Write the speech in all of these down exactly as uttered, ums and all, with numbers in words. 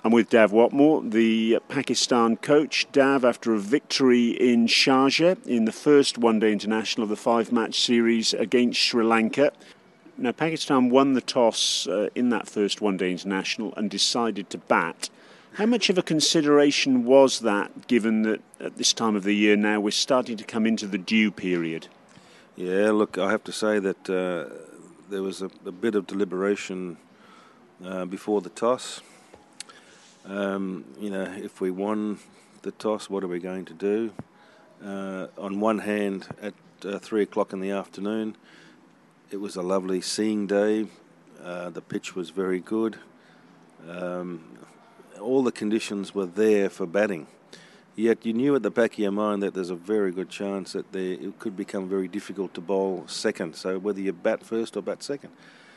I'm with Dav Watmore, the Pakistan coach. Dav, after a victory in Sharjah in the first one-day international of the five-match series against Sri Lanka. Now, Pakistan won the toss uh, in that first one-day international and decided to bat. How much of a consideration was that, given that at this time of the year now we're starting to come into the dew period? Yeah, look, I have to say that uh, there was a, a bit of deliberation uh, before the toss. Um, you know, if we won the toss, what are we going to do? Uh, on one hand, at uh, three o'clock in the afternoon, it was a lovely seeing day. Uh, the pitch was very good. Um, all the conditions were there for batting. Yet you knew at the back of your mind that there's a very good chance that they, it could become very difficult to bowl second. So whether you bat first or bat second.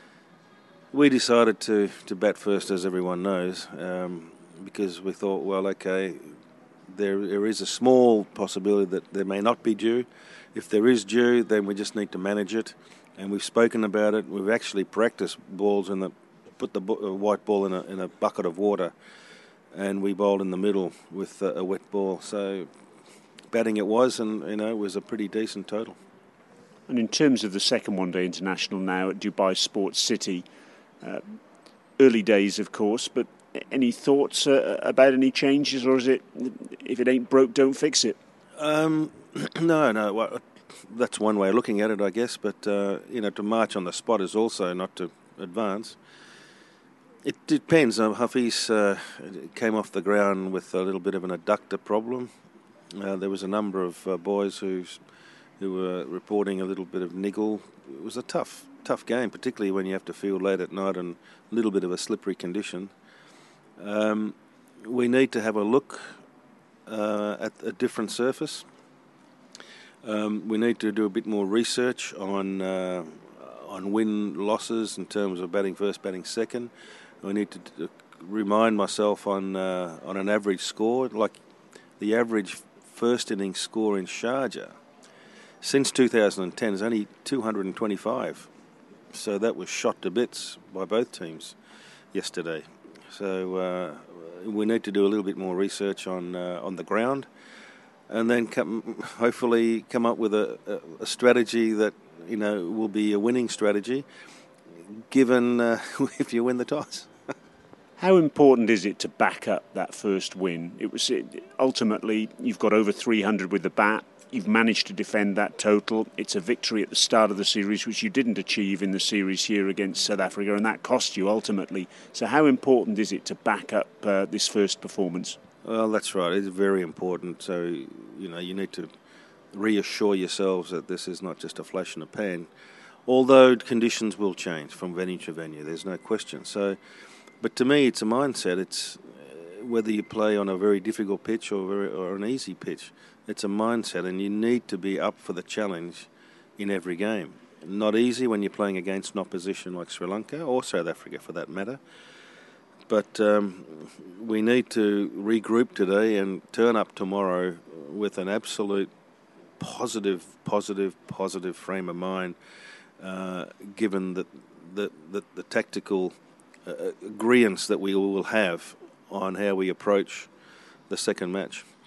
We decided to, to bat first, as everyone knows, um, because we thought, well, okay, there there is a small possibility that there may not be dew. If there is dew, then we just need to manage it. And we've spoken about it. We've actually practiced balls in the put the white ball in a in a bucket of water, and we bowled in the middle with a, a wet ball. So batting it was, and you know, it was a pretty decent total. And in terms of the second one-day international now at Dubai Sports City, uh, early days, of course, but any thoughts uh, about any changes, or is it, if it ain't broke, don't fix it? Um, no, no. Well, that's one way of looking at it, I guess. But uh, you know, to march on the spot is also not to advance. It depends. Uh, Hafiz uh, came off the ground with a little bit of an adductor problem. Uh, there was a number of uh, boys who who were reporting a little bit of niggle. It was a tough, tough game, particularly when you have to field late at night and a little bit of a slippery condition. Um, we need to have a look uh, at a different surface. Um, we need to do a bit more research on uh, on win losses in terms of batting first, batting second. We need to t- remind myself on uh, on an average score, like the average first innings score in Sharjah since two thousand ten is only two hundred twenty-five. So that was shot to bits by both teams yesterday. So uh, we need to do a little bit more research on uh, on the ground, and then come, hopefully come up with a, a, a strategy that, you know, will be a winning strategy, given uh, if you win the toss. How important is it to back up that first win? It was it, ultimately you've got over three hundred with the bat. You've managed to defend that total. It's a victory at the start of the series, which you didn't achieve in the series here against South Africa, and that cost you ultimately. So how important is it to back up uh, this first performance? Well, that's right. It's very important. So, you know, you need to reassure yourselves that this is not just a flash in the pan, although conditions will change from venue to venue. There's no question. So, but to me, it's a mindset. It's uh, whether you play on a very difficult pitch or, very, or an easy pitch. It's a mindset, and you need to be up for the challenge in every game. Not easy when you're playing against an opposition like Sri Lanka or South Africa, for that matter. But um, we need to regroup today and turn up tomorrow with an absolute positive, positive, positive frame of mind, uh, given that the, the, the tactical uh, agreements that we will have on how we approach the second match.